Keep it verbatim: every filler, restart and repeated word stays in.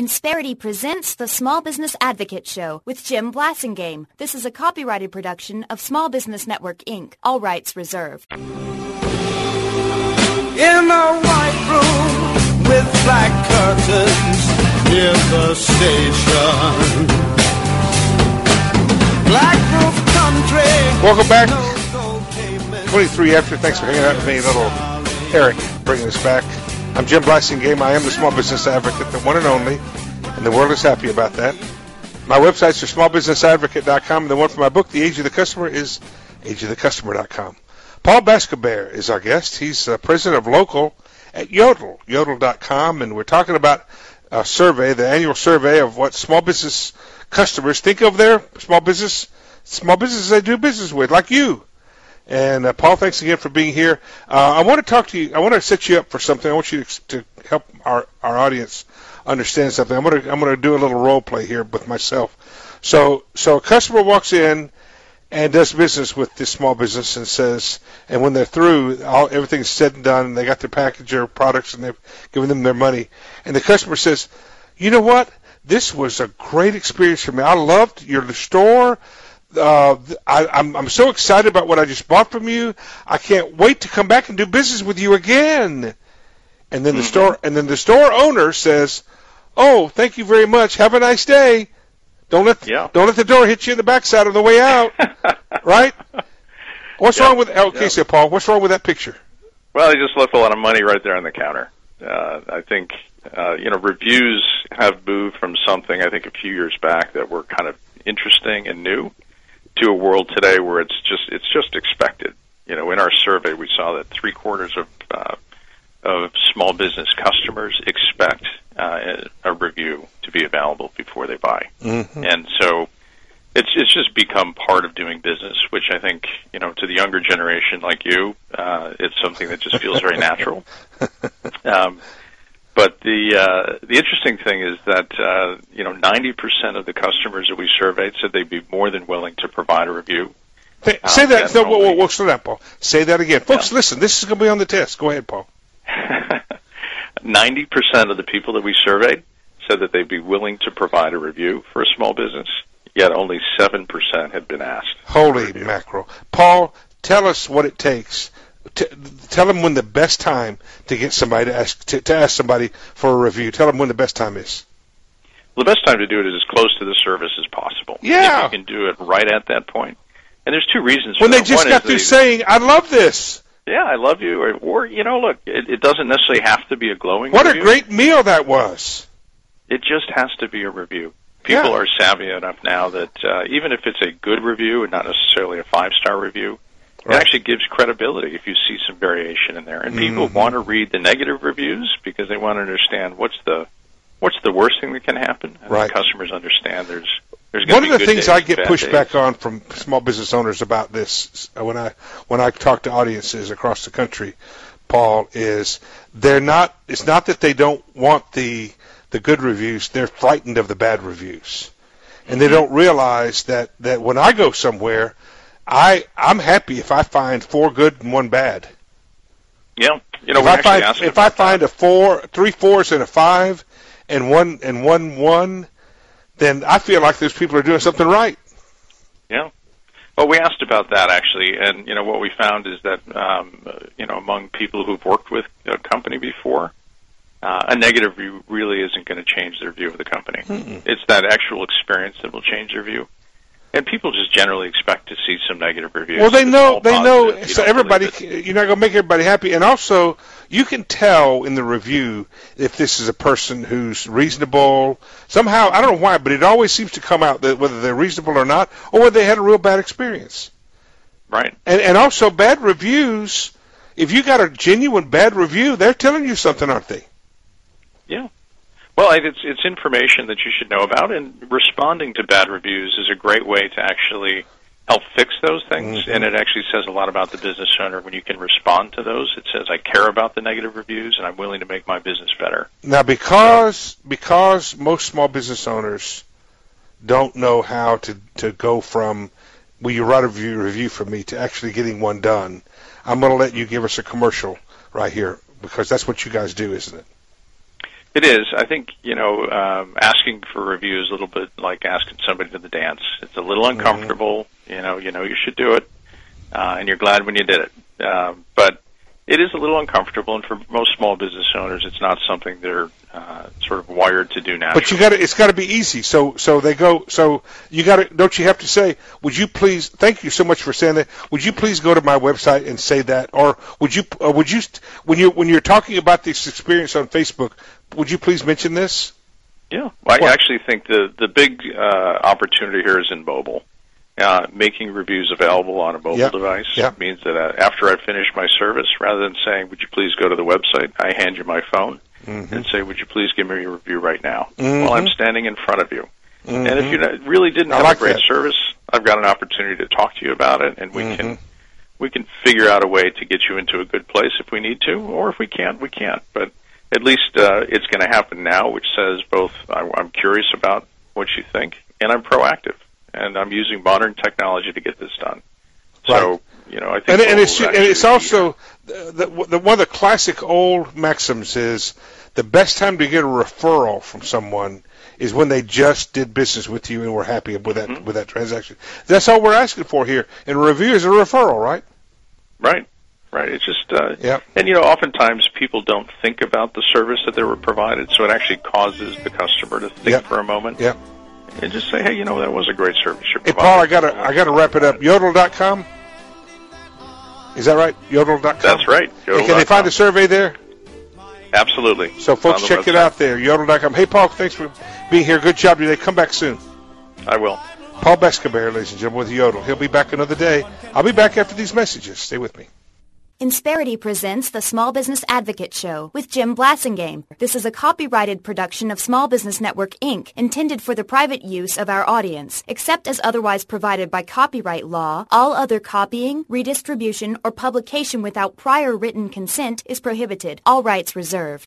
Insperity presents the Small Business Advocate Show with Jim Blasingame. This is a copyrighted production of Small Business Network, Incorporated. All rights reserved. In a white room with black curtains near the station. Black roof country. Welcome back. twenty-three after. Thanks for hanging out with me. Little Eric bringing us back. I'm Jim Blasingame. I am the Small Business Advocate, the one and only, and the world is happy about that. My websites are small business advocate dot com, and the one for my book, The Age of the Customer, is age of the customer dot com. Paul Bascobert is our guest. He's uh, president of Local at Yodel, yodel dot com, and we're talking about a survey, the annual survey of what small business customers think of their small business, small businesses they do business with, like you. And uh, Paul, thanks again for being here. Uh, I want to talk to you. I want to set you up for something. I want you to, to help our, our audience understand something. I'm going to I'm going to do a little role play here with myself. So so a customer walks in and does business with this small business and says, and when they're through, all everything's said and done, and they got their package or products and they've given them their money, and the customer says, you know what? This was a great experience for me. I loved your store. Uh, I, I'm, I'm so excited about what I just bought from you. I can't wait to come back and do business with you again. And then the mm-hmm. store, and then the store owner says, "Oh, thank you very much. Have a nice day. Don't let yeah. don't let the door hit you in the backside on the way out." Right? What's yeah. wrong with? Okay, yeah. so Paul, what's wrong with that picture? Well, they just left a lot of money right there on the counter. Uh, I think uh, you know reviews have moved from something I think a few years back that were kind of interesting and new, to a world today where it's just it's just expected. You know, in our survey, we saw that three quarters of uh, of small business customers expect uh, a review to be available before they buy, mm-hmm. and so it's it's just become part of doing business. Which I think, you know, to the younger generation like you, uh, it's something that just feels very natural. Um, But the uh, the interesting thing is that uh, you know ninety percent of the customers that we surveyed said they'd be more than willing to provide a review. Say, uh, say that. No, only, whoa, whoa, slow down, Paul. Say that again, folks. Yeah. Listen, this is going to be on the test. Go ahead, Paul. Ninety percent of the people that we surveyed said that they'd be willing to provide a review for a small business. Yet only seven percent had been asked. Holy mackerel, Paul! Tell us what it takes. T- tell them when the best time to get somebody to ask to, to ask somebody for a review. Tell them when the best time is. Well, the best time to do it is as close to the service as possible. Yeah. If you can do it right at that point. And there's two reasons for when that. When they just One got through they, saying, I love this. Yeah, I love you. Or, or you know, look, it, it doesn't necessarily have to be a glowing what review. What a great meal that was. It just has to be a review. People yeah. are savvy enough now that uh, even if it's a good review and not necessarily a five-star review, right. it actually gives credibility if you see some variation in there. And people mm-hmm. want to read the negative reviews because they want to understand what's the what's the worst thing that can happen. And right. customers understand there's there's going One to be of the good things days, I get bad pushed days. back on from small business owners about this when I when I talk to audiences across the country, Paul, is they're not. It's not that they don't want the the good reviews. They're frightened of the bad reviews, and they don't realize that that when I go somewhere, I I'm happy if I find four good and one bad. Yeah, you know, if we I actually find asked if I about find that. a four, three fours and a five, and one and one one, then I feel like those people are doing something right. Yeah. Well, we asked about that actually, and you know what we found is that um, you know among people who've worked with a company before, uh, a negative view really isn't going to change their view of the company. Mm-mm. It's that actual experience that will change their view. And people just generally expect to see some negative reviews. Well, they know, they know, positive, so everybody, you're not going to make everybody happy. And also, you can tell in the review if this is a person who's reasonable. Somehow, I don't know why, but it always seems to come out that whether they're reasonable or not, or whether they had a real bad experience. Right. And and also, bad reviews, if you got a genuine bad review, they're telling you something, aren't they? Yeah. Well, it's it's information that you should know about, and responding to bad reviews is a great way to actually help fix those things, mm-hmm. and it actually says a lot about the business owner when you can respond to those. It says, I care about the negative reviews, and I'm willing to make my business better. Now, because because most small business owners don't know how to, to go from, will you write a review, review for me, to actually getting one done, I'm going to let you give us a commercial right here, because that's what you guys do, isn't it? It is. I think, you know, um, asking for reviews is a little bit like asking somebody to the dance. It's a little uncomfortable. Mm-hmm. You know, you know you should do it, uh, and you're glad when you did it. Um, but it is a little uncomfortable, and for most small business owners, it's not something they're uh, sort of wired to do naturally. But you got to, it's got to be easy. So, so they go. So you got to. Don't you have to say? Would you please? Thank you so much for saying that. Would you please go to my website and say that? Or would you? Uh, would you? When you when you're talking about this experience on Facebook, would you please mention this? Yeah, well, I actually think the the big uh, opportunity here is in mobile. Uh, making reviews available on a mobile yep. device yep. means that uh, after I finish my service, rather than saying, would you please go to the website, I hand you my phone mm-hmm. and say, would you please give me a review right now mm-hmm. while I'm standing in front of you. Mm-hmm. And if you really didn't I have like a great that. service, I've got an opportunity to talk to you about it, and we mm-hmm. can we can figure out a way to get you into a good place if we need to, or if we can't, we can't. But at least uh, it's going to happen now, which says both I, I'm curious about what you think, and I'm proactive. And I'm using modern technology to get this done. Right. So, you know, I think... And, and it's, and it's be, also, the, the, one of the classic old maxims is the best time to get a referral from someone is when they just did business with you and were happy with that, mm-hmm. with that transaction. That's all we're asking for here. And a review is a referral, right? Right. Right. It's just... Uh, yep. And, you know, oftentimes people don't think about the service that they were provided, so it actually causes the customer to think yep. for a moment. Yep. And just say, hey, you know, that was a great service you Hey, provided. Paul, I gotta, I gotta wrap it up. Yodel dot com? Is that right? Yodel dot com? That's right. Yodel. Hey, can they find a survey there? Absolutely. So, folks, check website. it out there. Yodel dot com. Hey, Paul, thanks for being here. Good job today. Come back soon. I will. Paul Bescaber, ladies and gentlemen, with Yodel. He'll be back another day. I'll be back after these messages. Stay with me. Insperity presents the Small Business Advocate Show with Jim Blassingame. This is a copyrighted production of Small Business Network, Incorporated, intended for the private use of our audience. Except as otherwise provided by copyright law, all other copying, redistribution, or publication without prior written consent is prohibited. All rights reserved.